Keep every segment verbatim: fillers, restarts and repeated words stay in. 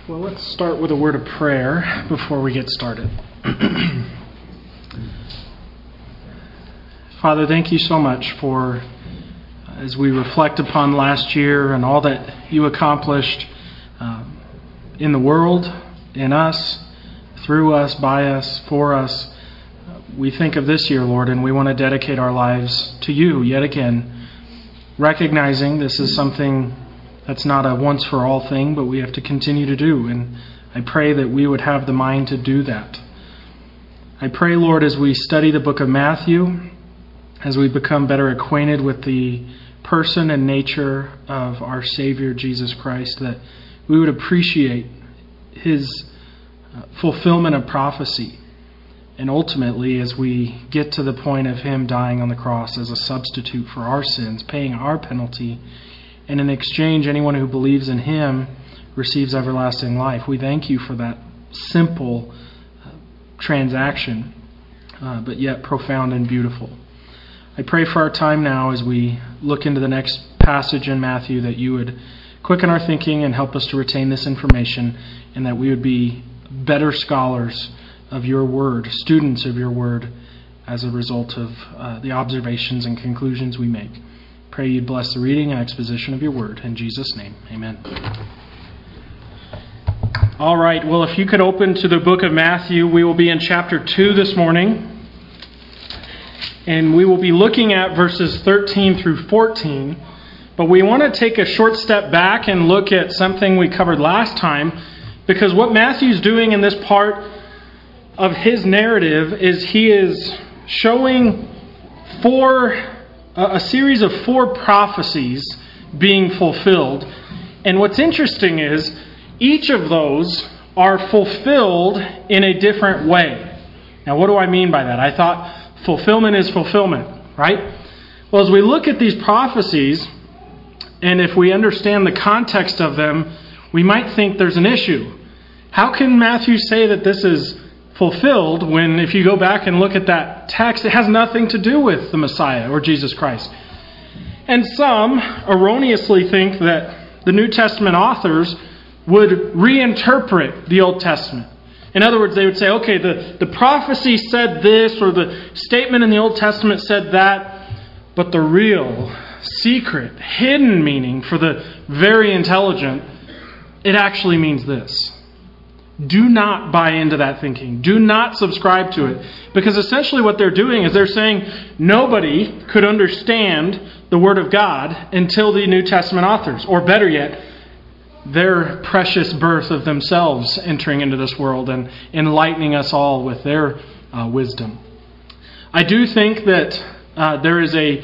Well, let's start with a word of prayer before we get started. Father, thank you so much for, as we reflect upon last year and all that you accomplished um, in the world, in us, through us, by us, for us. We think of this year, Lord, and we want to dedicate our lives to you yet again, recognizing this is something that's not a once-for-all thing, but we have to continue to do. And I pray that we would have the mind to do that. I pray, Lord, as we study the book of Matthew, as we become better acquainted with the person and nature of our Savior, Jesus Christ, that we would appreciate His fulfillment of prophecy. And ultimately, as we get to the point of Him dying on the cross as a substitute for our sins, paying our penalty, and in exchange, anyone who believes in Him receives everlasting life. We thank you for that simple uh, transaction, uh, but yet profound and beautiful. I pray for our time now as we look into the next passage in Matthew that you would quicken our thinking and help us to retain this information, and that we would be better scholars of your word, students of your word, as a result of uh, the observations and conclusions we make. Pray you'd bless the reading and exposition of your word. In Jesus' name, amen. All right, well, if you could open to the book of Matthew, we will be in chapter two this morning. And we will be looking at verses thirteen through fourteen. But we want to take a short step back and look at something we covered last time, because what Matthew's doing in this part of his narrative is he is showing four a series of four prophecies being fulfilled. And what's interesting is each of those are fulfilled in a different way. Now, what do I mean by that? I thought fulfillment is fulfillment, right? Well, as we look at these prophecies, and if we understand the context of them, we might think there's an issue. How can Matthew say that this is fulfilled when, if you go back and look at that text, it has nothing to do with the Messiah or Jesus Christ? And some erroneously think that the New Testament authors would reinterpret the Old Testament. In other words, they would say, okay, the, the prophecy said this, or the statement in the Old Testament said that, but the real, secret, hidden meaning for the very intelligent, it actually means this. Do not buy into that thinking. Do not subscribe to it. Because essentially what they're doing is they're saying nobody could understand the Word of God until the New Testament authors. Or better yet, their precious birth of themselves entering into this world and enlightening us all with their uh, wisdom. I do think that uh, there is a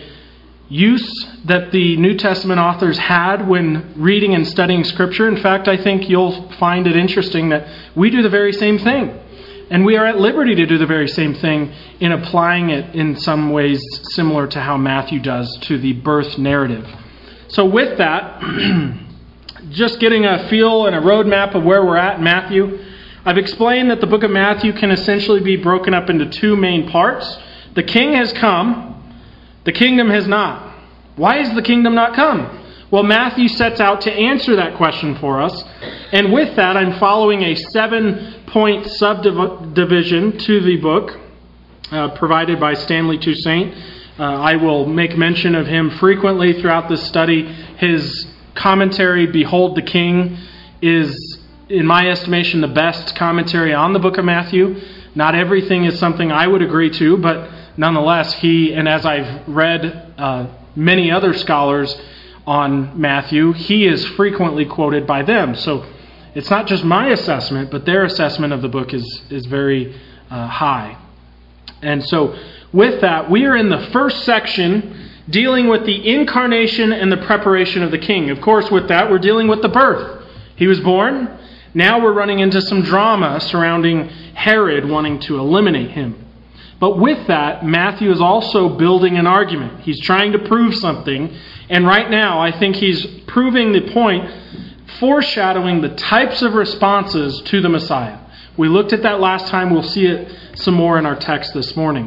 use that the New Testament authors had when reading and studying Scripture. In fact, I think you'll find it interesting that we do the very same thing. And we are at liberty to do the very same thing in applying it in some ways similar to how Matthew does to the birth narrative. So with that, just getting a feel and a roadmap of where we're at in Matthew, I've explained that the book of Matthew can essentially be broken up into two main parts. The king has come. The kingdom has not. Why has the kingdom not come? Well, Matthew sets out to answer that question for us. And with that, I'm following a seven-point subdivision to the book uh, provided by Stanley Toussaint. Uh, I will make mention of him frequently throughout this study. His commentary, Behold the King, is, in my estimation, the best commentary on the book of Matthew. Not everything is something I would agree to, but nonetheless, he, and as I've read uh, many other scholars on Matthew, he is frequently quoted by them. So it's not just my assessment, but their assessment of the book is, is very uh, high. And so with that, we are in the first section dealing with the incarnation and the preparation of the king. Of course, with that, we're dealing with the birth. He was born. Now we're running into some drama surrounding Herod wanting to eliminate him. But with that, Matthew is also building an argument. He's trying to prove something. And right now, I think he's proving the point, foreshadowing the types of responses to the Messiah. We looked at that last time. We'll see it some more in our text this morning.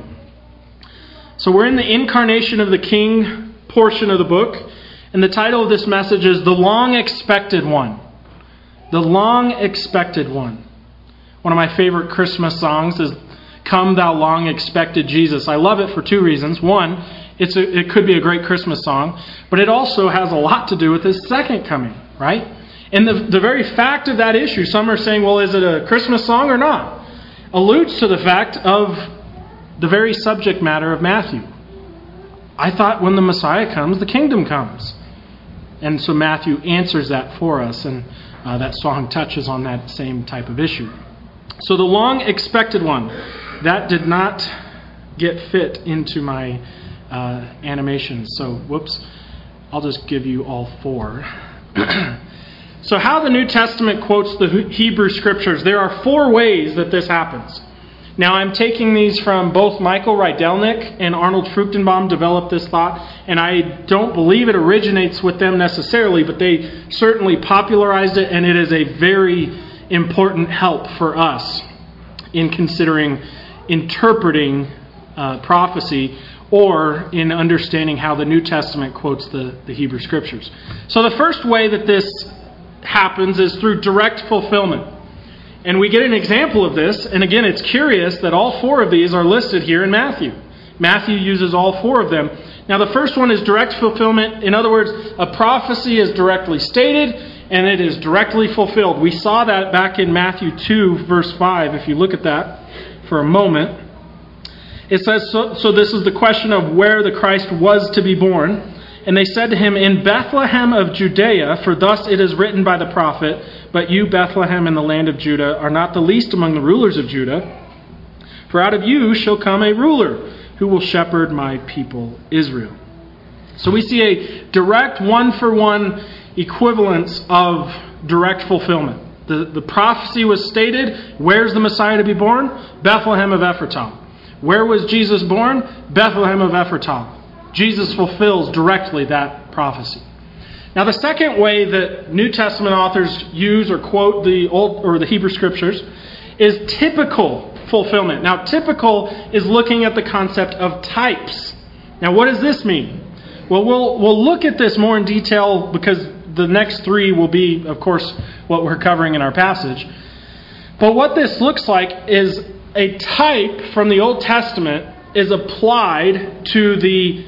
So we're in the incarnation of the king portion of the book. And the title of this message is The Long Expected One. the long-expected one. One of my favorite Christmas songs is Come Thou Long-Expected Jesus. I love it for two reasons. One, it's a, it could be a great Christmas song, but it also has a lot to do with His second coming, right? And the, the very fact of that issue, some are saying, well, is it a Christmas song or not? Alludes to the fact of the very subject matter of Matthew. I thought when the Messiah comes, the kingdom comes. And so Matthew answers that for us, and uh, that song touches on that same type of issue. So the long-expected one, that did not get fit into my uh, animation. So, whoops, I'll just give you all four. So how the New Testament quotes the Hebrew Scriptures, there are four ways that this happens. Now, I'm taking these from both Michael Rydelnik and Arnold Fruchtenbaum developed this thought, and I don't believe it originates with them necessarily, but they certainly popularized it, and it is a very important help for us in considering interpreting uh, prophecy or in understanding how the New Testament quotes the, the Hebrew Scriptures. So the first way that this happens is through direct fulfillment. And we get an example of this, and again, it's curious that all four of these are listed here in Matthew. Matthew uses all four of them. Now, the first one is direct fulfillment. In other words, a prophecy is directly stated, and it is directly fulfilled. We saw that back in Matthew two, verse five, if you look at that for a moment. It says, so, so this is the question of where the Christ was to be born. And they said to him, in Bethlehem of Judea, for thus it is written by the prophet, but you, Bethlehem, in the land of Judah, are not the least among the rulers of Judah. For out of you shall come a ruler who will shepherd my people Israel. So we see a direct one-for-one equivalence of direct fulfillment. The, the prophecy was stated, where's the Messiah to be born? Bethlehem of Ephratah. Where was Jesus born? Bethlehem of Ephratah. Jesus fulfills directly that prophecy. Now, the second way that New Testament authors use or quote the Old or the Hebrew Scriptures is typical fulfillment. Now, typical is looking at the concept of types. Now, what does this mean? Well, we'll we'll look at this more in detail because the next three will be, of course, what we're covering in our passage. But what this looks like is a type from the Old Testament is applied to the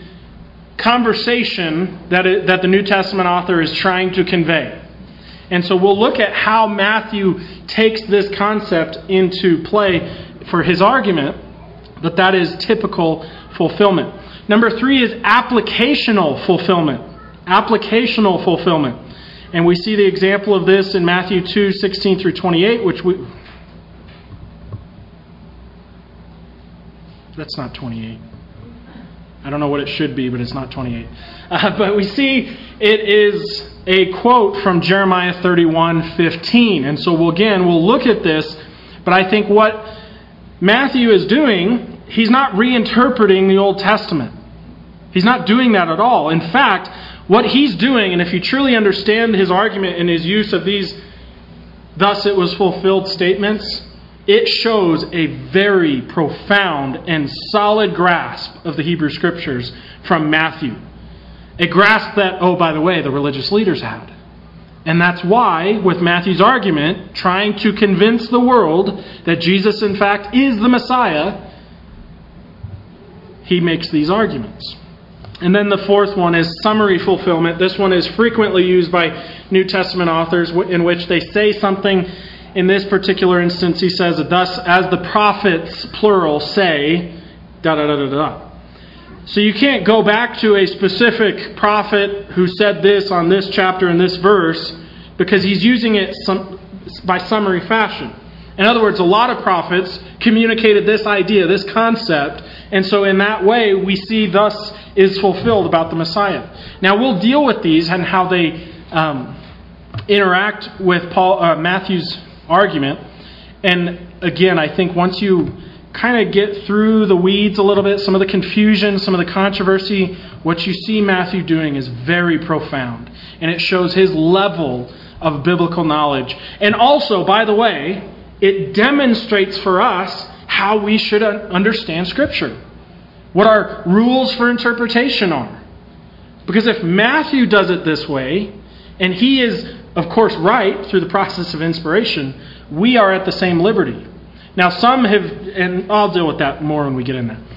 conversation that it, that the New Testament author is trying to convey. And so we'll look at how Matthew takes this concept into play for his argument that that is typical fulfillment. Number three is applicational fulfillment. Applicational fulfillment. And we see the example of this in Matthew two, sixteen through twenty-eight, which we... That's not twenty-eight. I don't know what it should be, but it's not twenty-eight. Uh, but we see it is a quote from Jeremiah thirty-one fifteen. And so we'll, again, we'll look at this. But I think what Matthew is doing, he's not reinterpreting the Old Testament. He's not doing that at all. In fact, what he's doing, and if you truly understand his argument and his use of these thus it was fulfilled statements, it shows a very profound and solid grasp of the Hebrew Scriptures from Matthew. A grasp that, oh, by the way, the religious leaders had. And that's why, with Matthew's argument, trying to convince the world that Jesus, in fact, is the Messiah, he makes these arguments. And then the fourth one is summary fulfillment. This one is frequently used by New Testament authors in which they say something. In this particular instance, he says, thus as the prophets, plural, say, da da da da da. So you can't go back to a specific prophet who said this on this chapter in this verse because he's using it some, by summary fashion. In other words, a lot of prophets communicated this idea, this concept, and so in that way we see thus is fulfilled about the Messiah. Now we'll deal with these and how they um, interact with Paul, uh, Matthew's argument. And again, I think once you kind of get through the weeds a little bit, some of the confusion, some of the controversy, what you see Matthew doing is very profound. And it shows his level of biblical knowledge. And also, by the way, it demonstrates for us how we should understand Scripture. What our rules for interpretation are. Because if Matthew does it this way, and he is, of course, right through the process of inspiration, we are at the same liberty. Now, some have, and I'll deal with that more when we get in there.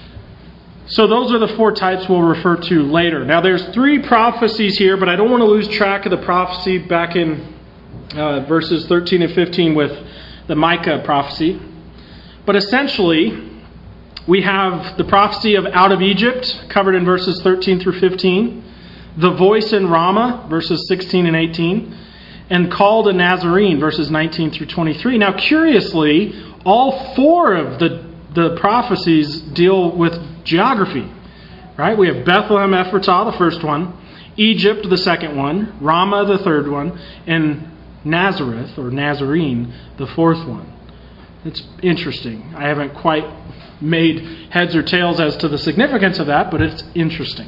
So those are the four types we'll refer to later. Now, there's three prophecies here, but I don't want to lose track of the prophecy back in uh, verses thirteen and fifteen with the Micah prophecy. But essentially, we have the prophecy of out of Egypt, covered in verses thirteen through fifteen, the voice in Ramah, verses sixteen and eighteen, and called a Nazarene, verses nineteen through twenty-three. Now, curiously, all four of the, the prophecies deal with geography, right? We have Bethlehem Ephratah, the first one, Egypt, the second one, Ramah, the third one, and Nazareth, or Nazarene, the fourth one. It's interesting. I haven't quite made heads or tails as to the significance of that, but it's interesting.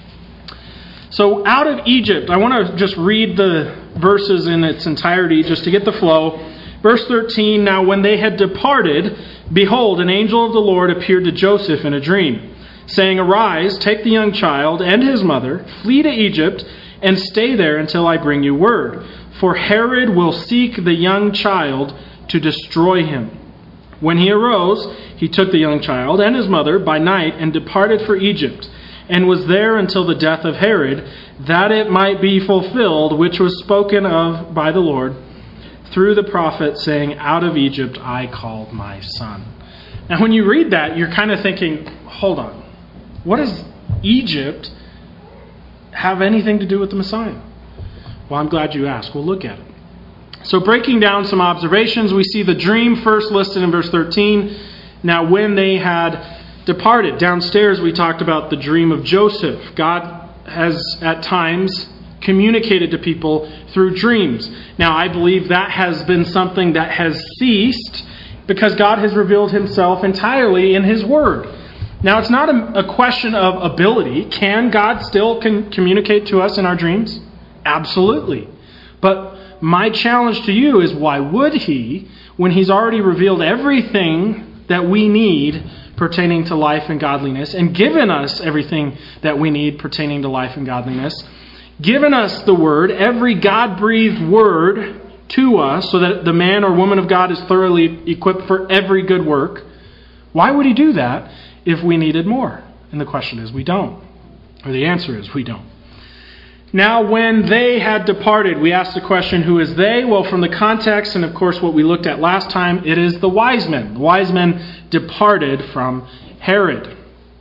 So out of Egypt, I want to just read the verses in its entirety just to get the flow. Verse thirteen, now when they had departed, behold, an angel of the Lord appeared to Joseph in a dream, saying, arise, take the young child and his mother, flee to Egypt, and stay there until I bring you word. For Herod will seek the young child to destroy him. When he arose, he took the young child and his mother by night and departed for Egypt, and was there until the death of Herod, that it might be fulfilled, which was spoken of by the Lord through the prophet, saying, out of Egypt I called my son. Now when you read that, you're kind of thinking, hold on, what does Egypt have anything to do with the Messiah? Well, I'm glad you asked. We'll look at it. So breaking down some observations, we see the dream first listed in verse thirteen. Now when they had departed, downstairs we talked about the dream of Joseph. God has at times communicated to people through dreams. Now I believe that has been something that has ceased because God has revealed himself entirely in his word. Now it's not a, a question of ability. Can God still can communicate to us in our dreams? Absolutely. But my challenge to you is, why would he, when he's already revealed everything that we need pertaining to life and godliness, and given us everything that we need pertaining to life and godliness, given us the word, every God-breathed word to us, so that the man or woman of God is thoroughly equipped for every good work, why would he do that if we needed more? And the question is, we don't. Or the answer is, we don't. Now, when they had departed, we asked the question, who is they? Well, from the context, and of course what we looked at last time, it is the wise men. The wise men departed from Herod.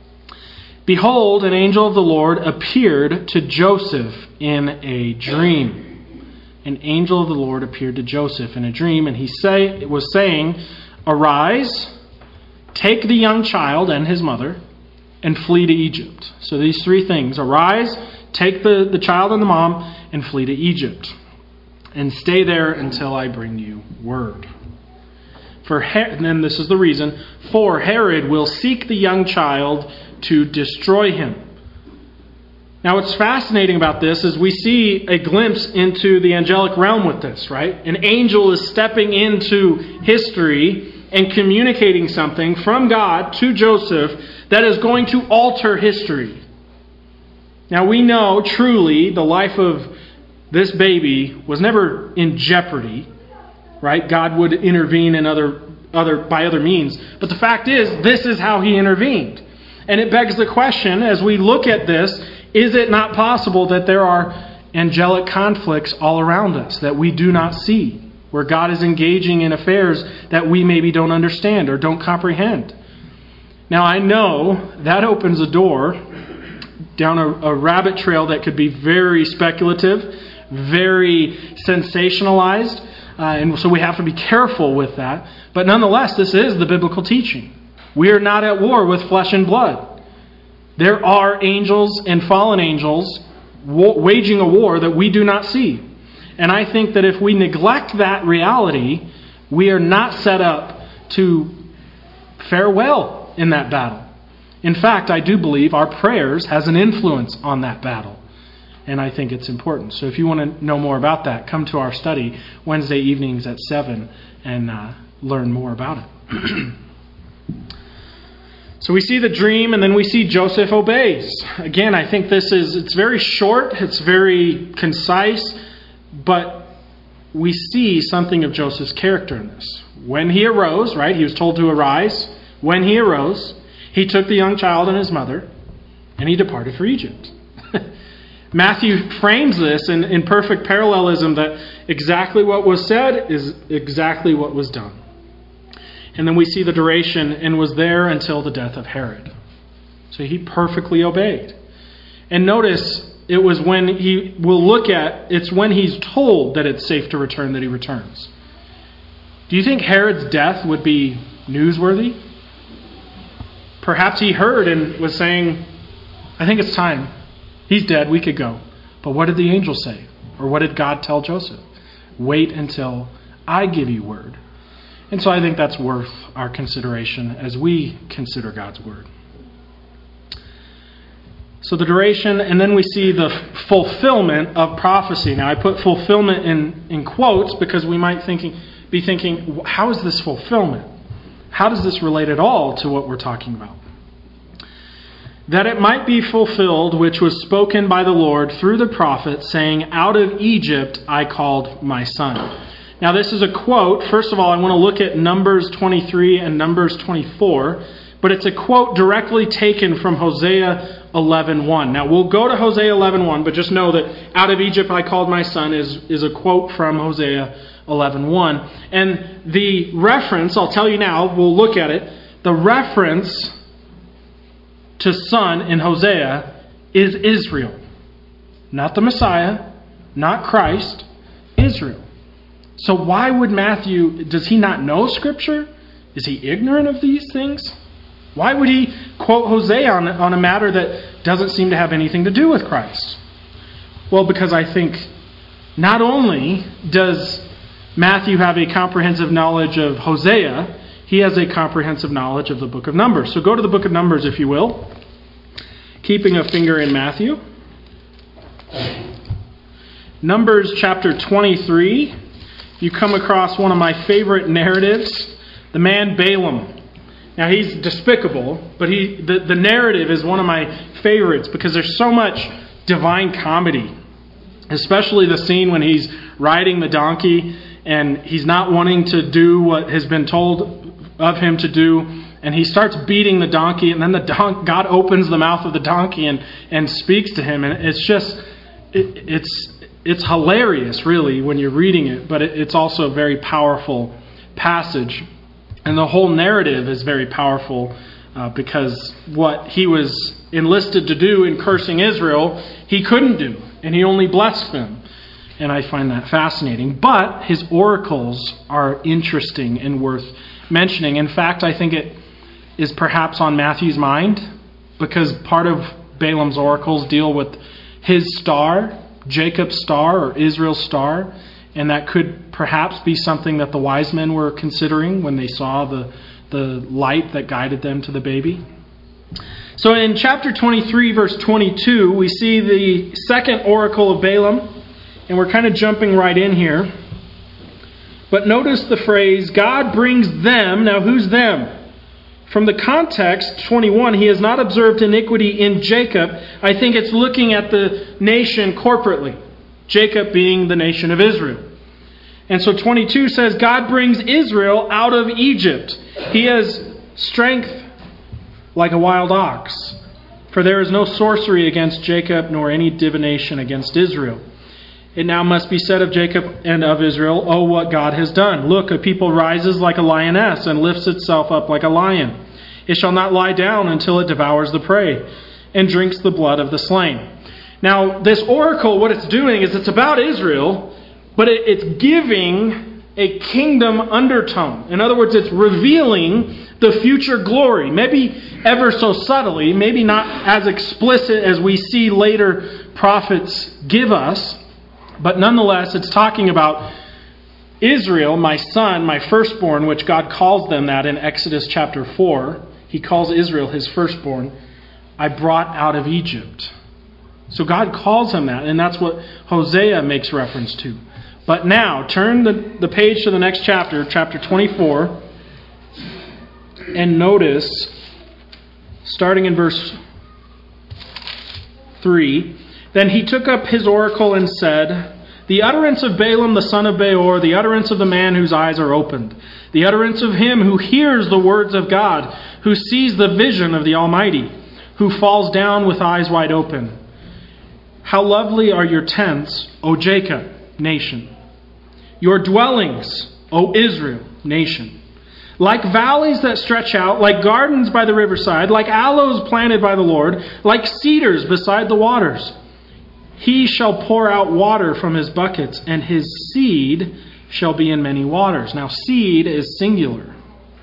Behold, an angel of the Lord appeared to Joseph in a dream. An angel of the Lord appeared to Joseph in a dream, and he say, was saying, arise, take the young child and his mother, and flee to Egypt. So these three things, arise, take the, the child and the mom, and flee to Egypt, and stay there until I bring you word. For Her- and then this is the reason, for Herod will seek the young child to destroy him. Now what's fascinating about this is we see a glimpse into the angelic realm with this, right? An angel is stepping into history and communicating something from God to Joseph that is going to alter history. Now we know truly the life of this baby was never in jeopardy, right? God would intervene in other, other by other means. But the fact is, this is how he intervened. And it begs the question, as we look at this, is it not possible that there are angelic conflicts all around us that we do not see, where God is engaging in affairs that we maybe don't understand or don't comprehend? Now I know that opens a door down a, a rabbit trail that could be very speculative, very sensationalized, uh, and so we have to be careful with that. But nonetheless, this is the biblical teaching. We are not at war with flesh and blood. There are angels and fallen angels wa- waging a war that we do not see. And I think that if we neglect that reality, we are not set up to fare well in that battle. In fact, I do believe our prayers has an influence on that battle. And I think it's important. So if you want to know more about that, come to our study Wednesday evenings at seven and uh, learn more about it. So we see the dream, and then we see Joseph obeys. Again, I think this is, it's very short, it's very concise. But we see something of Joseph's character in this. When he arose, right, he was told to arise. When he arose, he took the young child and his mother, and he departed for Egypt. Matthew frames this in, in perfect parallelism that exactly what was said is exactly what was done. And then we see the duration, and was there until the death of Herod. So he perfectly obeyed. And notice, it was when he, we'll look at, it's when he's told that it's safe to return that he returns. Do you think Herod's death would be newsworthy? Perhaps he heard and was saying, I think it's time. He's dead, we could go. But what did the angel say? Or what did God tell Joseph? Wait until I give you word. And so I think that's worth our consideration as we consider God's word. So the duration, and then we see the fulfillment of prophecy. Now I put fulfillment in, in quotes because we might thinking, be thinking, how is this fulfillment? How does this relate at all to what we're talking about? That it might be fulfilled, which was spoken by the Lord through the prophet, saying, out of Egypt I called my son. Now this is a quote. First of all, I want to look at Numbers twenty-three and Numbers twenty-four, but it's a quote directly taken from Hosea eleven one. Now we'll go to Hosea eleven one, but just know that out of Egypt I called my son is, is a quote from Hosea eleven one. And the reference, I'll tell you now, we'll look at it, the reference to son in Hosea is Israel. Not the Messiah, not Christ, Israel. So why would Matthew, does he not know Scripture? Is he ignorant of these things? Why would he quote Hosea on, on a matter that doesn't seem to have anything to do with Christ? Well, because I think not only does Matthew have a comprehensive knowledge of Hosea, he has a comprehensive knowledge of the book of Numbers. So go to the book of Numbers, if you will, keeping a finger in Matthew. Numbers chapter twenty-three. You come across one of my favorite narratives, the man Balaam. Now he's despicable, but he the, the narrative is one of my favorites because there's so much divine comedy, especially the scene when he's riding the donkey and he's not wanting to do what has been told of him to do, and he starts beating the donkey, and then the don- God opens the mouth of the donkey and, and speaks to him, and it's just it, it's it's hilarious, really, when you're reading it, but it, it's also a very powerful passage. And the whole narrative is very powerful uh, because what he was enlisted to do in cursing Israel, he couldn't do, and he only blessed them. And I find that fascinating. But his oracles are interesting and worth mentioning. In fact, I think it is perhaps on Matthew's mind because part of Balaam's oracles deal with his star, Jacob's star or Israel's star, and that could perhaps be something that the wise men were considering when they saw the, the light that guided them to the baby. So in chapter twenty-three, verse twenty-two, we see the second oracle of Balaam, and we're kind of jumping right in here. But notice the phrase, God brings them. Now who's them? From the context, twenty-one, he has not observed iniquity in Jacob. I think it's looking at the nation corporately. Jacob being the nation of Israel. And so twenty-two says, God brings Israel out of Egypt. He has strength like a wild ox. For there is no sorcery against Jacob, nor any divination against Israel. It now must be said of Jacob and of Israel, oh, what God has done. Look, a people rises like a lioness and lifts itself up like a lion. It shall not lie down until it devours the prey and drinks the blood of the slain. Now, this oracle, what it's doing is it's about Israel, but it, it's giving a kingdom undertone. In other words, it's revealing the future glory, maybe ever so subtly, maybe not as explicit as we see later prophets give us, but nonetheless, it's talking about Israel, my son, my firstborn, which God calls them that in Exodus chapter four. He calls Israel his firstborn. I brought out of Egypt. So God calls him that, and that's what Hosea makes reference to. But now, turn the, the page to the next chapter, chapter twenty-four, and notice, starting in verse three, then he took up his oracle and said, The utterance of Balaam the son of Beor, the utterance of the man whose eyes are opened, the utterance of him who hears the words of God, who sees the vision of the Almighty, who falls down with eyes wide open. How lovely are your tents, O Jacob, nation. Your dwellings, O Israel, nation. Like valleys that stretch out, like gardens by the riverside, like aloes planted by the Lord, like cedars beside the waters. He shall pour out water from his buckets, and his seed shall be in many waters. Now, seed is singular.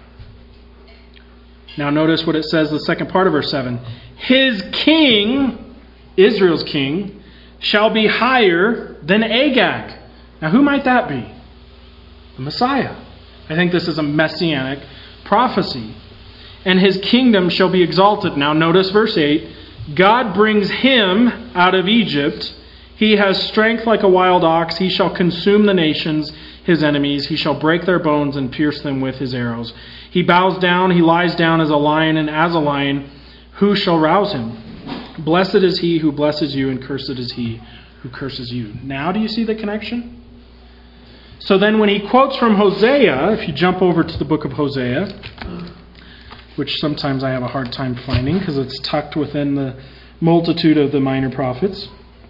Now, notice what it says, the second part of verse seven. His king, Israel's king, shall be higher than Agag. Now, who might that be? The Messiah. I think this is a messianic prophecy. And his kingdom shall be exalted. Now, notice verse eight. God brings him out of Egypt. He has strength like a wild ox. He shall consume the nations, his enemies. He shall break their bones and pierce them with his arrows. He bows down. He lies down as a lion, and as a lion, who shall rouse him? Blessed is he who blesses you, and cursed is he who curses you. Now do you see the connection? So then when he quotes from Hosea, if you jump over to the book of Hosea, which sometimes I have a hard time finding because it's tucked within the multitude of the minor prophets.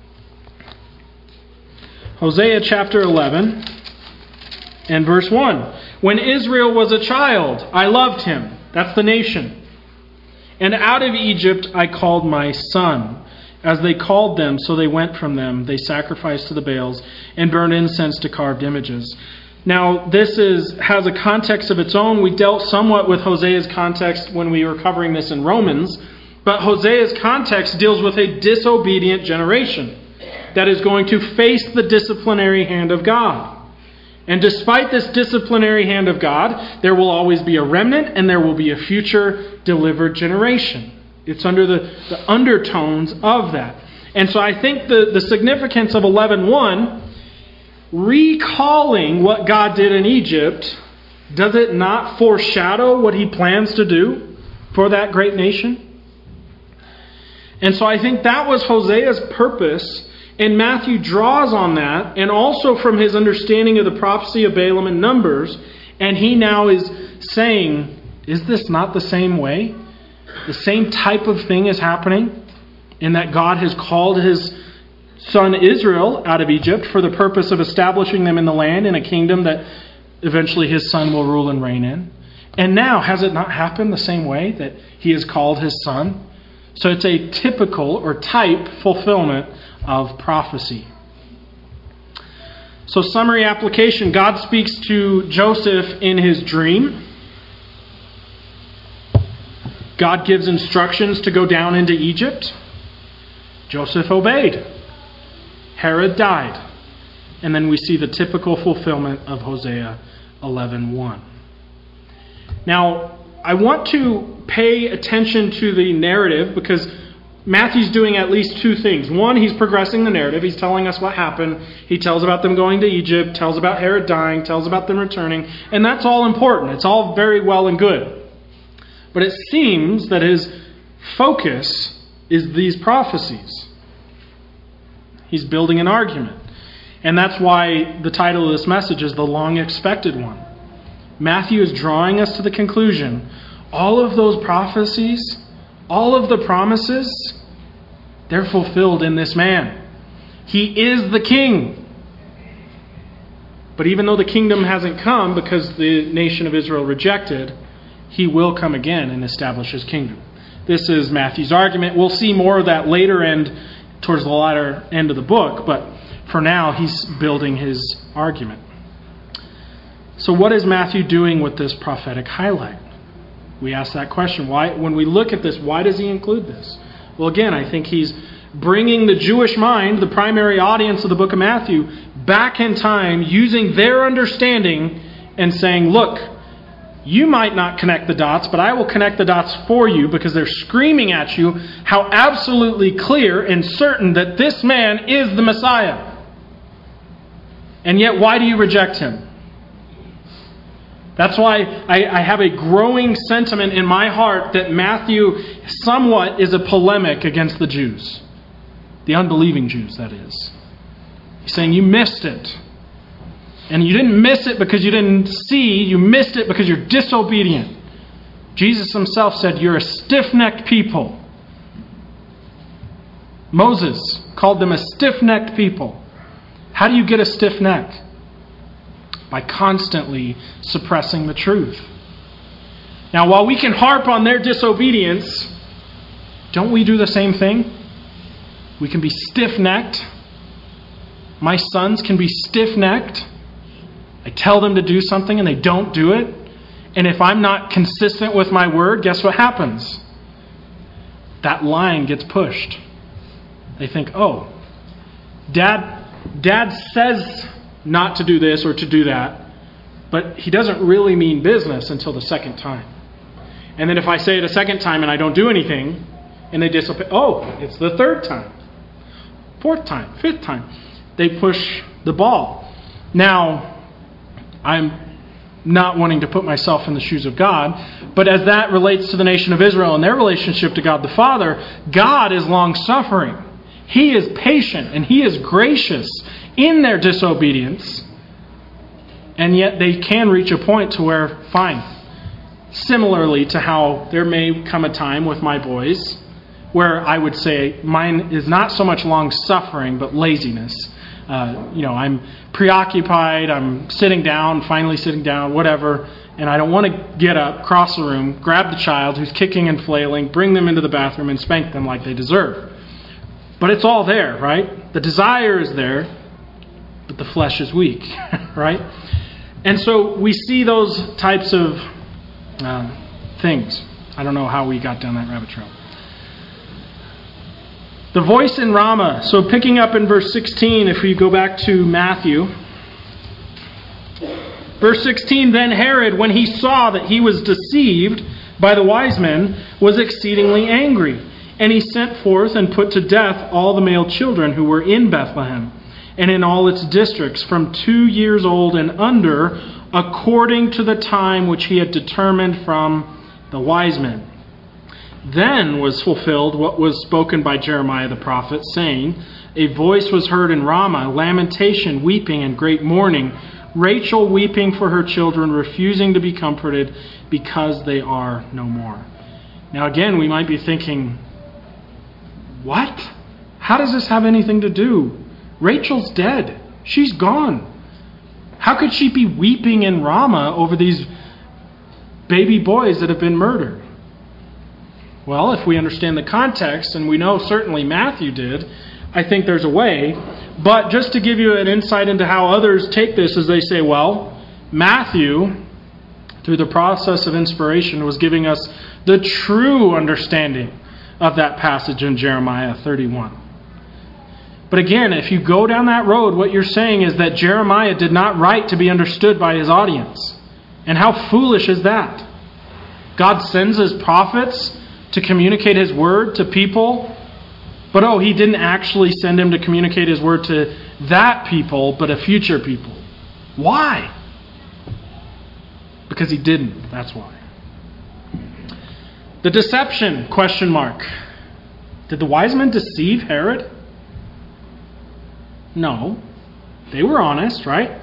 Hosea chapter eleven and verse one. When Israel was a child, I loved him. That's the nation. And out of Egypt I called my son. As they called them, so they went from them. They sacrificed to the Baals and burned incense to carved images. Now, this is has a context of its own. We dealt somewhat with Hosea's context when we were covering this in Romans. But Hosea's context deals with a disobedient generation that is going to face the disciplinary hand of God. And despite this disciplinary hand of God, there will always be a remnant and there will be a future delivered generation. It's under the, the undertones of that. And so I think the, the significance of eleven one, recalling what God did in Egypt, does it not foreshadow what he plans to do for that great nation? And so I think that was Hosea's purpose, and Matthew draws on that, and also from his understanding of the prophecy of Balaam and Numbers, and he now is saying, is this not the same way? The same type of thing is happening in that God has called his son Israel out of Egypt for the purpose of establishing them in the land in a kingdom that eventually his son will rule and reign in. And now, has it not happened the same way that he has called his son? So it's a typical or type fulfillment of prophecy. So summary application. God speaks to Joseph in his dream. God gives instructions to go down into Egypt. Joseph obeyed. Herod died. And then we see the typical fulfillment of Hosea eleven one. Now, I want to pay attention to the narrative because Matthew's doing at least two things. One, he's progressing the narrative. He's telling us what happened. He tells about them going to Egypt, tells about Herod dying, tells about them returning. And that's all important. It's all very well and good. But it seems that his focus is these prophecies. He's building an argument. And that's why the title of this message is The Long Expected One. Matthew is drawing us to the conclusion, all of those prophecies, all of the promises, they're fulfilled in this man. He is the king. But even though the kingdom hasn't come because the nation of Israel rejected, he will come again and establish his kingdom. This is Matthew's argument. We'll see more of that later and towards the latter end of the book, but for now he's building his argument. So what is Matthew doing with this prophetic highlight? We ask that question. Why, when we look at this, why does he include this? Well, again, I think he's bringing the Jewish mind, the primary audience of the book of Matthew, back in time using their understanding and saying, look, you might not connect the dots, but I will connect the dots for you because they're screaming at you how absolutely clear and certain that this man is the Messiah. And yet, why do you reject him? That's why I, I have a growing sentiment in my heart that Matthew somewhat is a polemic against the Jews. The unbelieving Jews, that is. He's saying you missed it. And you didn't miss it because you didn't see. You missed it because you're disobedient. Jesus himself said, you're a stiff-necked people. Moses called them a stiff-necked people. How do you get a stiff neck? By constantly suppressing the truth. Now, while we can harp on their disobedience, don't we do the same thing? We can be stiff-necked. My sons can be stiff-necked. I tell them to do something and they don't do it. And if I'm not consistent with my word, guess what happens? That line gets pushed. They think, oh, dad, dad says not to do this or to do that, but he doesn't really mean business until the second time. And then if I say it a second time and I don't do anything, and they disobey, oh, it's the third time, fourth time, fifth time. They push the ball. Now, I'm not wanting to put myself in the shoes of God, but as that relates to the nation of Israel and their relationship to God the Father, God is long-suffering. He is patient and He is gracious in their disobedience, and yet they can reach a point to where, fine, similarly to how there may come a time with my boys where I would say mine is not so much long-suffering, but laziness. Uh, you know, I'm preoccupied, I'm sitting down, finally sitting down, whatever, and I don't want to get up, cross the room, grab the child who's kicking and flailing, bring them into the bathroom and spank them like they deserve. But it's all there, right? The desire is there, but the flesh is weak, right? And so we see those types of uh, things. I don't know how we got down that rabbit trail. The voice in Ramah. So picking up in verse sixteen, if we go back to Matthew. Verse sixteen, then Herod, when he saw that he was deceived by the wise men, was exceedingly angry. And he sent forth and put to death all the male children who were in Bethlehem and in all its districts from two years old and under, according to the time which he had determined from the wise men. Then was fulfilled what was spoken by Jeremiah the prophet, saying, a voice was heard in Ramah, lamentation, weeping, and great mourning, Rachel weeping for her children, refusing to be comforted because they are no more. Now again, we might be thinking, what? How does this have anything to do? Rachel's dead. She's gone. How could she be weeping in Ramah over these baby boys that have been murdered? Well, if we understand the context, and we know certainly Matthew did, I think there's a way. But just to give you an insight into how others take this, is they say, well, Matthew, through the process of inspiration, was giving us the true understanding of that passage in Jeremiah thirty-one. But again, if you go down that road, what you're saying is that Jeremiah did not write to be understood by his audience. And how foolish is that? God sends his prophets to communicate his word to people, but oh, he didn't actually send him to communicate his word to that people, but a future people. Why? Because he didn't. That's why. The deception, question mark. Did the wise men deceive Herod? No. They were honest, right?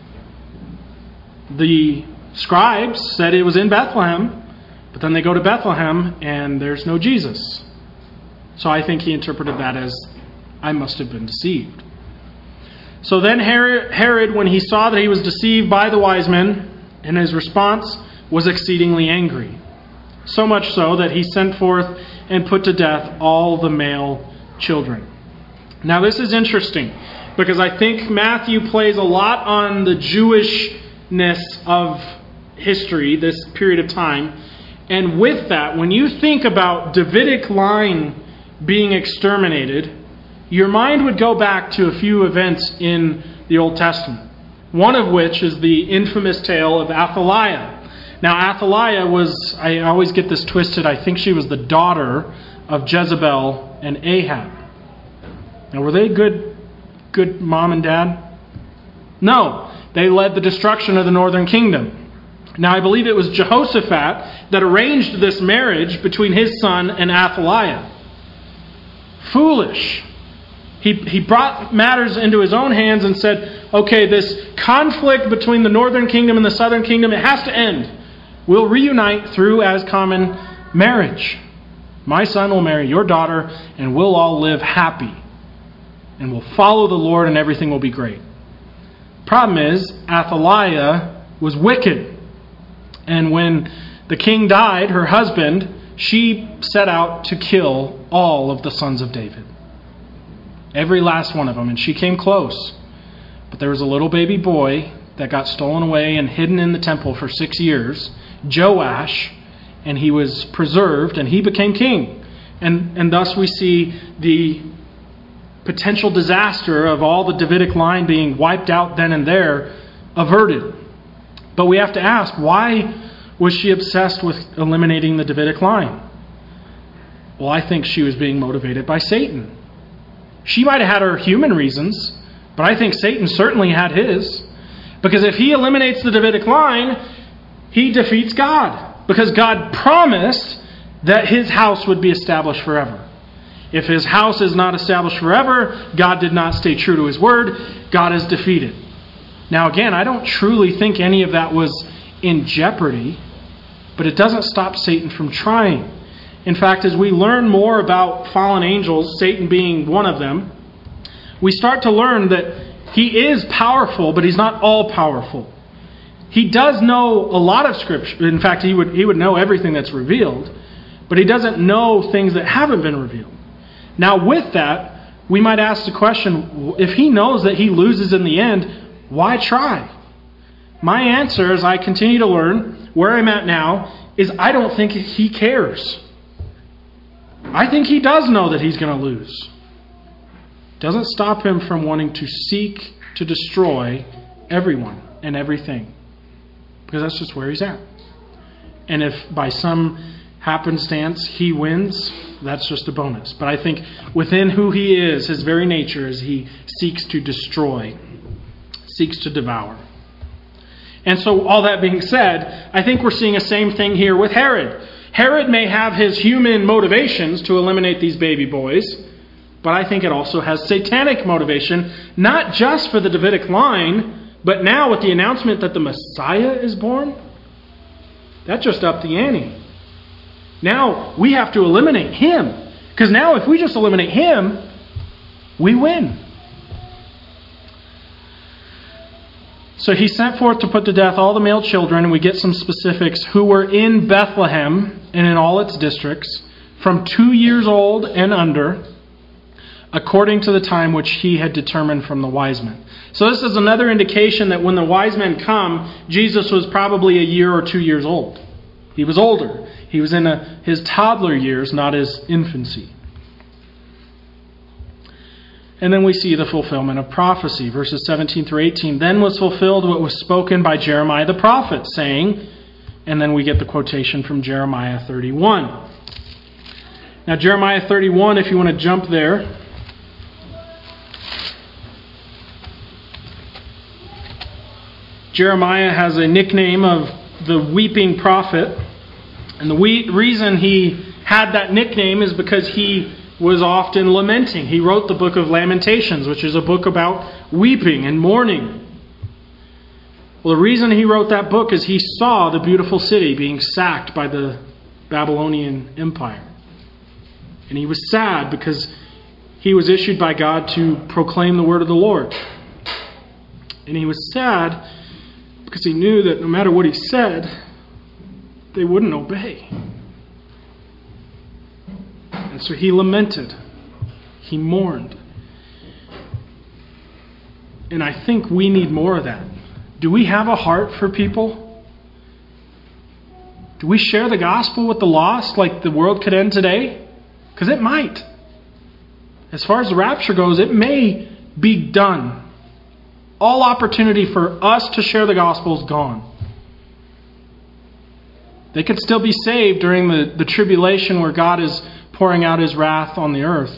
The scribes said it was in Bethlehem, but then they go to Bethlehem and there's no Jesus. So I think he interpreted that as, I must have been deceived. So then Herod, when he saw that he was deceived by the wise men, in his response, was exceedingly angry. So much so that he sent forth and put to death all the male children. Now this is interesting, because I think Matthew plays a lot on the Jewishness of history, this period of time. And with that, when you think about Davidic line being exterminated, your mind would go back to a few events in the Old Testament. One of which is the infamous tale of Athaliah. Now Athaliah was, I always get this twisted, I think she was the daughter of Jezebel and Ahab. Now were they good, good mom and dad? No, they led the destruction of the northern kingdom. Now I believe it was Jehoshaphat that arranged this marriage between his son and Athaliah. Foolish. He, he brought matters into his own hands and said, okay, this conflict between the northern kingdom and the southern kingdom, it has to end. We'll reunite through as common marriage. My son will marry your daughter, and we'll all live happy. And we'll follow the Lord, and everything will be great. Problem is, Athaliah was wicked. And when the king died, her husband, she set out to kill all of the sons of David. Every last one of them. And she came close. But there was a little baby boy that got stolen away and hidden in the temple for six years, Joash, and he was preserved and he became king. And, and thus we see the potential disaster of all the Davidic line being wiped out then and there averted. But we have to ask, why was she obsessed with eliminating the Davidic line? Well, I think she was being motivated by Satan. She might have had her human reasons, but I think Satan certainly had his. Because if he eliminates the Davidic line, he defeats God. Because God promised that his house would be established forever. If his house is not established forever, God did not stay true to his word. God is defeated. Now again, I don't truly think any of that was in jeopardy, but it doesn't stop Satan from trying. In fact, as we learn more about fallen angels, Satan being one of them, we start to learn that he is powerful, but he's not all powerful. He does know a lot of Scripture. In fact, he would he would know everything that's revealed, but he doesn't know things that haven't been revealed. Now, with that, we might ask the question, if he knows that he loses in the end, why try? My answer, as I continue to learn, where I'm at now, is I don't think he cares. I think he does know that he's going to lose. Doesn't stop him from wanting to seek to destroy everyone and everything. Because that's just where he's at. And if by some happenstance he wins, that's just a bonus. But I think within who he is, his very nature is he seeks to destroy, seeks to devour. And so all that being said, I think we're seeing the same thing here with Herod. Herod may have his human motivations to eliminate these baby boys, but I think it also has satanic motivation, not just for the Davidic line, but now with the announcement that the Messiah is born. That just upped the ante. Now we have to eliminate him. Because now if we just eliminate him, we win. So he sent forth to put to death all the male children, and we get some specifics, who were in Bethlehem and in all its districts, from two years old and under, according to the time which he had determined from the wise men. So this is another indication that when the wise men come, Jesus was probably a year or two years old. He was older. He was in a, his toddler years, not his infancy. And then we see the fulfillment of prophecy, verses seventeen through eighteen. Then was fulfilled what was spoken by Jeremiah the prophet, saying, and then we get the quotation from Jeremiah thirty-one. Now Jeremiah thirty-one, if you want to jump there. Jeremiah has a nickname of the weeping prophet. And the we- reason he had that nickname is because he was often lamenting. He wrote the book of Lamentations, which is a book about weeping and mourning. Well, the reason he wrote that book is he saw the beautiful city being sacked by the Babylonian Empire. And he was sad because he was issued by God to proclaim the word of the Lord. And he was sad because he knew that no matter what he said, they wouldn't obey. And so he lamented. He mourned. And I think we need more of that. Do we have a heart for people? Do we share the gospel with the lost like the world could end today? Because it might. As far as the rapture goes, it may be done. All opportunity for us to share the gospel is gone. They could still be saved during the, the tribulation where God is pouring out his wrath on the earth.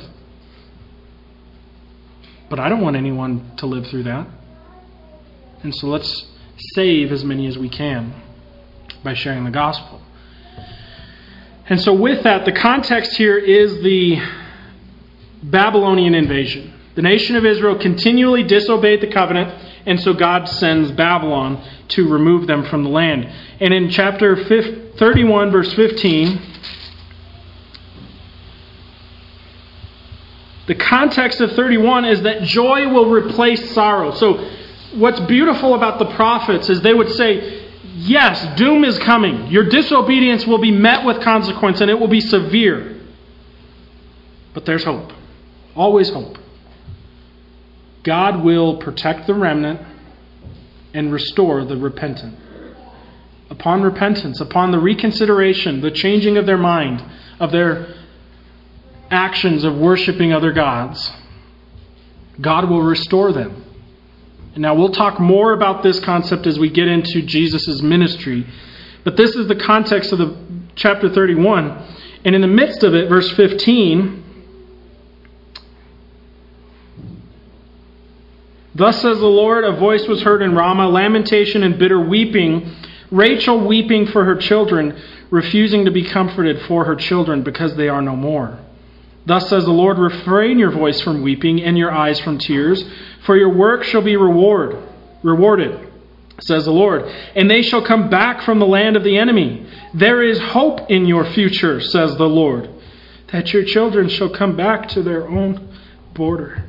But I don't want anyone to live through that. And so let's save as many as we can by sharing the gospel. And so with that, the context here is the Babylonian invasion. The nation of Israel continually disobeyed the covenant, and so God sends Babylon to remove them from the land. And in chapter thirty-one, verse fifteen, the context of thirty-one is that joy will replace sorrow. So what's beautiful about the prophets is they would say, yes, doom is coming. Your disobedience will be met with consequence, and it will be severe. But there's hope. Always hope. God will protect the remnant and restore the repentant. Upon repentance, upon the reconsideration, the changing of their mind, of their actions of worshiping other gods, God will restore them. And now we'll talk more about this concept as we get into Jesus' ministry. But this is the context of the chapter thirty-one. And in the midst of it, verse fifteen, thus says the Lord, a voice was heard in Ramah, lamentation and bitter weeping, Rachel weeping for her children, refusing to be comforted for her children because they are no more. Thus says the Lord, refrain your voice from weeping and your eyes from tears, for your work shall be reward, rewarded, says the Lord. And they shall come back from the land of the enemy. There is hope in your future, says the Lord, that your children shall come back to their own border.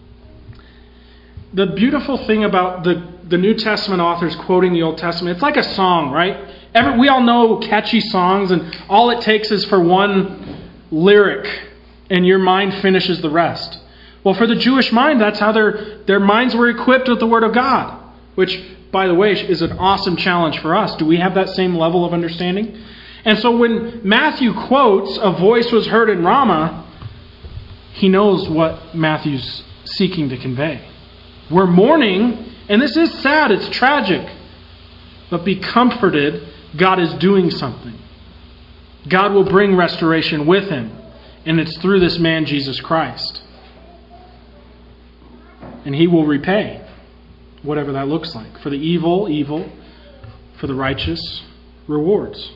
The beautiful thing about the, the New Testament authors quoting the Old Testament, it's like a song, right? Every, we all know catchy songs, and all it takes is for one lyric, and your mind finishes the rest. Well, for the Jewish mind, that's how their, their minds were equipped with the Word of God, which, by the way, is an awesome challenge for us. Do we have that same level of understanding? And so when Matthew quotes, a voice was heard in Ramah, he knows what Matthew's seeking to convey. We're mourning, and this is sad, it's tragic. But be comforted, God is doing something. God will bring restoration with him. And it's through this man, Jesus Christ. And he will repay, whatever that looks like. For the evil, evil. For the righteous, rewards.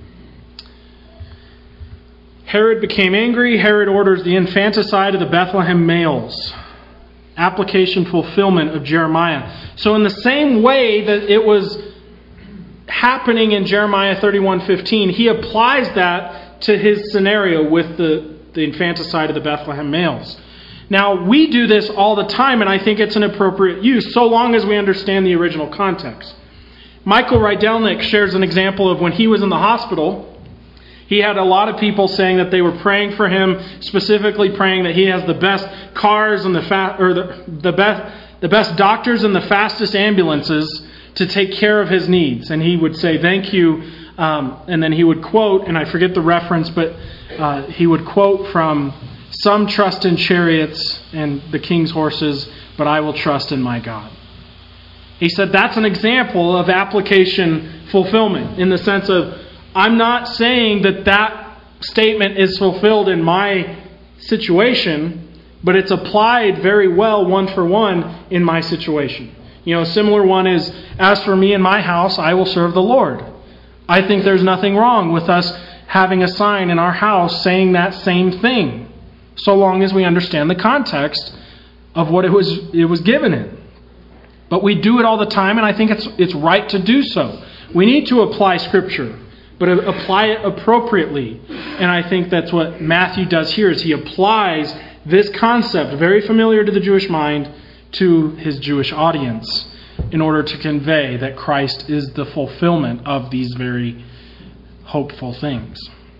Herod became angry. Herod orders the infanticide of the Bethlehem males. Application fulfillment of Jeremiah. So in the same way that it was happening in Jeremiah thirty-one fifteen, he applies that to his scenario with the, the infanticide of the Bethlehem males. Now, we do this all the time, and I think it's an appropriate use, so long as we understand the original context. Michael Rydelnik shares an example of when he was in the hospital. He had a lot of people saying that they were praying for him, specifically praying that he has the best cars and the fa- or the, the best the best doctors and the fastest ambulances to take care of his needs. And he would say, "Thank you," um, and then he would quote, and I forget the reference, but uh, he would quote from "Some trust in chariots and the king's horses, but I will trust in my God." He said that's an example of application fulfillment in the sense of, I'm not saying that that statement is fulfilled in my situation, but it's applied very well one for one in my situation. You know, a similar one is, as for me and my house, I will serve the Lord. I think there's nothing wrong with us having a sign in our house saying that same thing, so long as we understand the context of what it was it was given in. But we do it all the time, and I think it's it's right to do so. We need to apply Scripture, but apply it appropriately. And I think that's what Matthew does here, is he applies this concept, very familiar to the Jewish mind, to his Jewish audience in order to convey that Christ is the fulfillment of these very hopeful things.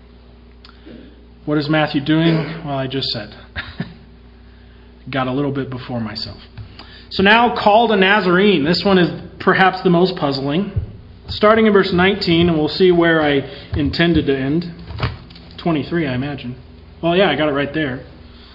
What is Matthew doing? Well, I just said. Got a little bit before myself. So now, called a Nazarene. This one is perhaps the most puzzling. Starting in verse nineteen, and we'll see where I intended to end. twenty-three, I imagine. Well, yeah, I got it right there.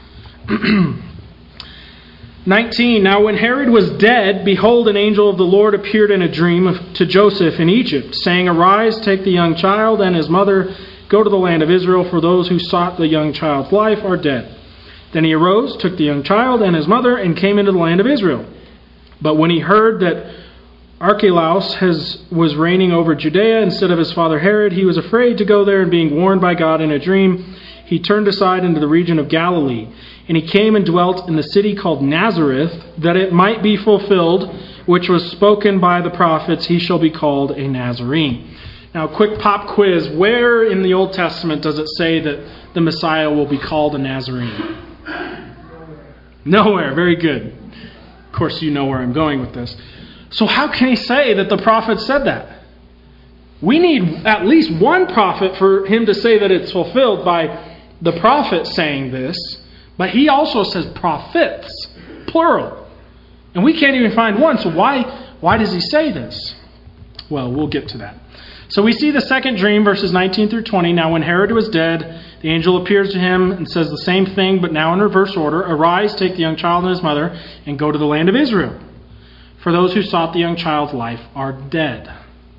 nineteen, now when Herod was dead, behold, an angel of the Lord appeared in a dream to Joseph in Egypt, saying, Arise, take the young child and his mother, go to the land of Israel, for those who sought the young child's life are dead. Then he arose, took the young child and his mother, and came into the land of Israel. But when he heard that Archelaus has, was reigning over Judea instead of his father Herod, he was afraid to go there, and being warned by God in a dream, he turned aside into the region of Galilee. And he came and dwelt in the city called Nazareth, that it might be fulfilled, which was spoken by the prophets, he shall be called a Nazarene. Now, quick pop quiz. Where in the Old Testament does it say that the Messiah will be called a Nazarene? Nowhere. Very good. Of course, you know where I'm going with this. So how can he say that the prophet said that? We need at least one prophet for him to say that it's fulfilled by the prophet saying this. But he also says prophets, plural. And we can't even find one. So why, why does he say this? Well, we'll get to that. So we see the second dream, verses nineteen through twenty. Now when Herod was dead, the angel appears to him and says the same thing, but now in reverse order. Arise, take the young child and his mother, and go to the land of Israel. For those who sought the young child's life are dead.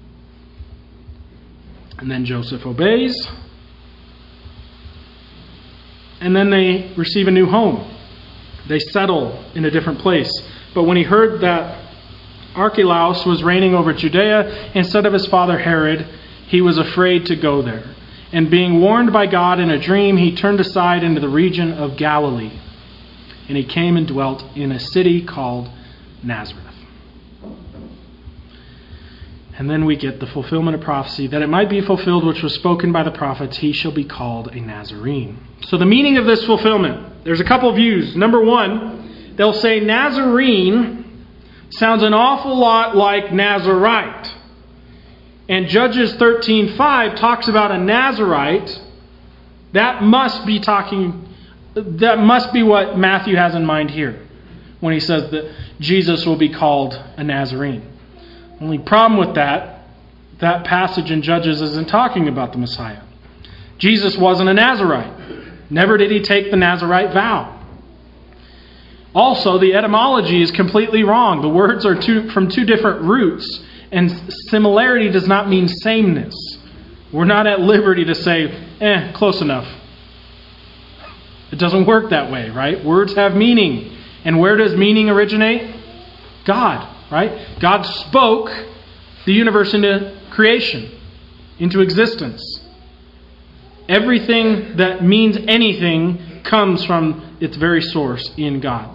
And then Joseph obeys. And then they receive a new home. They settle in a different place. But when he heard that Archelaus was reigning over Judea instead of his father Herod, he was afraid to go there. And being warned by God in a dream, he turned aside into the region of Galilee. And he came and dwelt in a city called Nazareth. And then we get the fulfillment of prophecy, that it might be fulfilled which was spoken by the prophets, he shall be called a Nazarene. So the meaning of this fulfillment, there's a couple of views. Number one, they'll say Nazarene sounds an awful lot like Nazarite. And Judges thirteen five talks about a Nazarite. That must be talking, that must be what Matthew has in mind here when he says that Jesus will be called a Nazarene. Only problem with that, that passage in Judges isn't talking about the Messiah. Jesus wasn't a Nazarite. Never did he take the Nazarite vow. Also, the etymology is completely wrong. The words are two, from two different roots, and similarity does not mean sameness. We're not at liberty to say, eh, close enough. It doesn't work that way, right? Words have meaning. And where does meaning originate? God. Right? God spoke the universe into creation, into existence. Everything that means anything comes from its very source in God.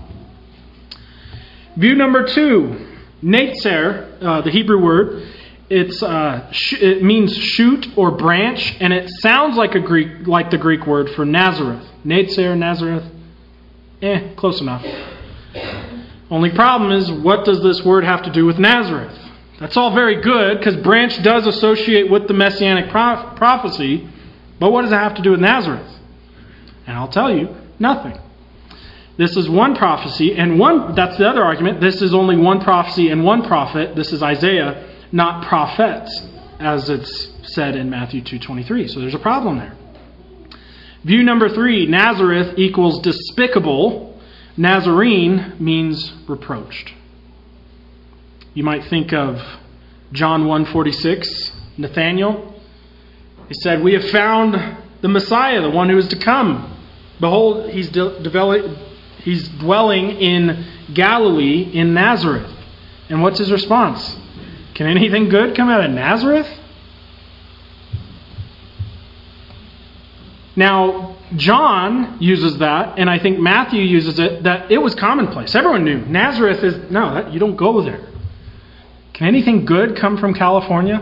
View number two, Netzer, uh, the Hebrew word, it's uh, sh- it means shoot or branch, and it sounds like a Greek, like the Greek word for Nazareth. Netzer, Nazareth, eh, close enough. Only problem is, what does this word have to do with Nazareth? That's all very good, because branch does associate with the Messianic pro- prophecy, but what does it have to do with Nazareth? And I'll tell you, nothing. This is one prophecy, and one, that's the other argument, this is only one prophecy and one prophet. This is Isaiah, not prophets, as it's said in Matthew two twenty-three. So there's a problem there. View number three, Nazareth equals despicable. Nazarene means reproached. You might think of John one forty-six, Nathanael. He said, we have found the Messiah, the one who is to come. Behold, he's, de- develop- he's dwelling in Galilee, in Nazareth. And what's his response? Can anything good come out of Nazareth? Now, John uses that, and I think Matthew uses it, that it was commonplace. Everyone knew. Nazareth is, no, that, you don't go there. Can anything good come from California?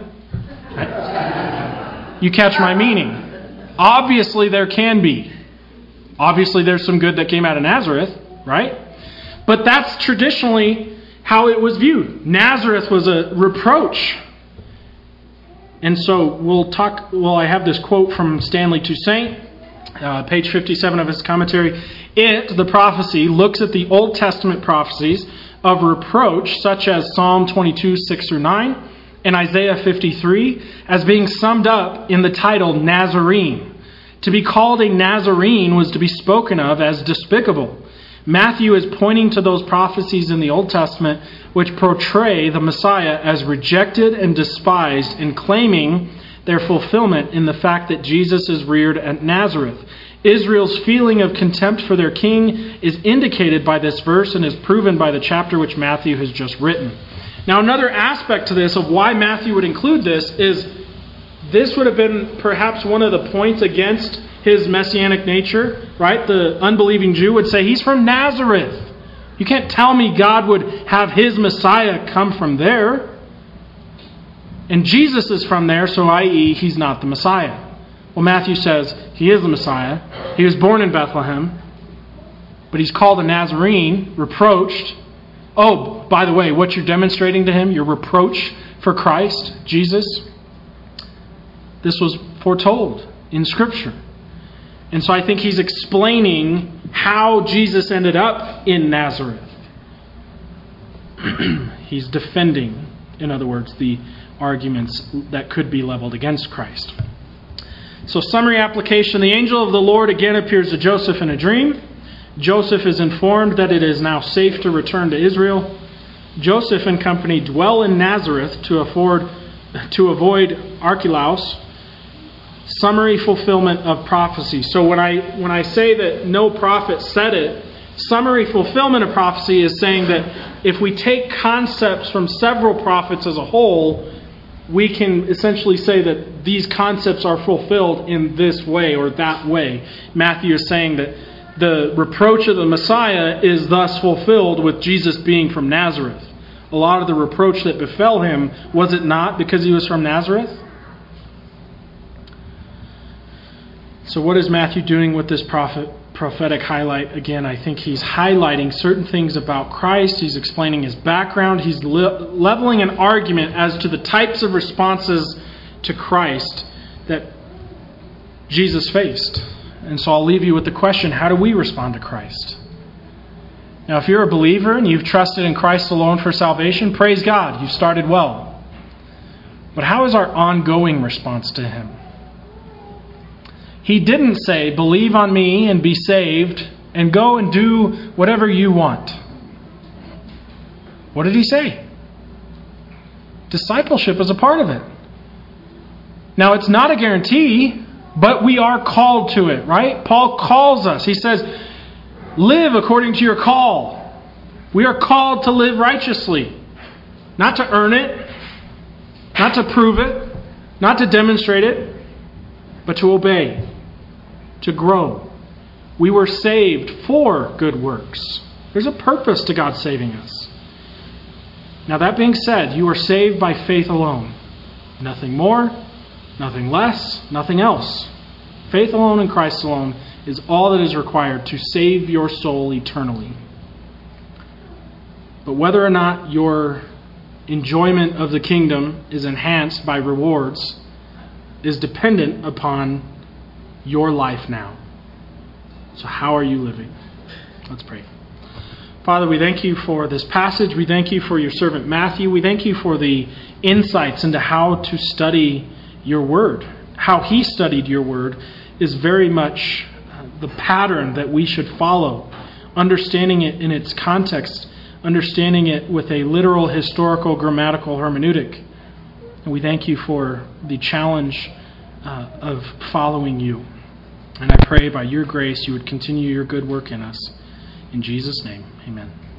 You catch my meaning. Obviously, there can be. Obviously, there's some good that came out of Nazareth, right? But that's traditionally how it was viewed. Nazareth was a reproach. And so we'll talk, well, I have this quote from Stanley Toussaint, uh, page fifty-seven of his commentary. It, the prophecy, looks at the Old Testament prophecies of reproach, such as Psalm twenty-two, six through nine, and Isaiah fifty-three, as being summed up in the title Nazarene. To be called a Nazarene was to be spoken of as despicable. Matthew is pointing to those prophecies in the Old Testament which portray the Messiah as rejected and despised, and claiming their fulfillment in the fact that Jesus is reared at Nazareth. Israel's feeling of contempt for their king is indicated by this verse and is proven by the chapter which Matthew has just written. Now, another aspect to this of why Matthew would include this is this would have been perhaps one of the points against his messianic nature, right? The unbelieving Jew would say, he's from Nazareth. You can't tell me God would have his Messiah come from there. And Jesus is from there, so that is he's not the Messiah. Well, Matthew says he is the Messiah. He was born in Bethlehem, but he's called a Nazarene, reproached. Oh, by the way, what you're demonstrating to him, your reproach for Christ, Jesus, this was foretold in Scripture. And so I think he's explaining how Jesus ended up in Nazareth. He's defending, in other words, the arguments that could be leveled against Christ. So summary application. The angel of the Lord again appears to Joseph in a dream. Joseph is informed that it is now safe to return to Israel. Joseph and company dwell in Nazareth to afford to avoid Archelaus. Summary fulfillment of prophecy. So when I when I say that no prophet said it, summary fulfillment of prophecy is saying that if we take concepts from several prophets as a whole, we can essentially say that these concepts are fulfilled in this way or that way. Matthew is saying that the reproach of the Messiah is thus fulfilled with Jesus being from Nazareth. A lot of the reproach that befell him, was it not because he was from Nazareth? So what is Matthew doing with this prophet, prophetic highlight? Again, I think he's highlighting certain things about Christ. He's explaining his background. He's le- leveling an argument as to the types of responses to Christ that Jesus faced. And so I'll leave you with the question, how do we respond to Christ? Now, if you're a believer and you've trusted in Christ alone for salvation, praise God, you've started well. But how is our ongoing response to him? He didn't say, believe on me and be saved and go and do whatever you want. What did he say? Discipleship is a part of it. Now, it's not a guarantee, but we are called to it, right? Paul calls us. He says, live according to your call. We are called to live righteously. Not to earn it, not to prove it, not to demonstrate it, but to obey, to grow. We were saved for good works. There's a purpose to God saving us. Now, that being said, you are saved by faith alone. Nothing more, nothing less, nothing else. Faith alone in Christ alone is all that is required to save your soul eternally. But whether or not your enjoyment of the kingdom is enhanced by rewards is dependent upon your life now. So how are you living? Let's pray. Father, we thank you for this passage. We thank you for your servant Matthew. We thank you for the insights into how to study your word. How he studied your word is very much the pattern that we should follow. Understanding it in its context. Understanding it with a literal, historical, grammatical hermeneutic. And we thank you for the challenge uh, of following you. And I pray by your grace you would continue your good work in us. In Jesus' name, amen.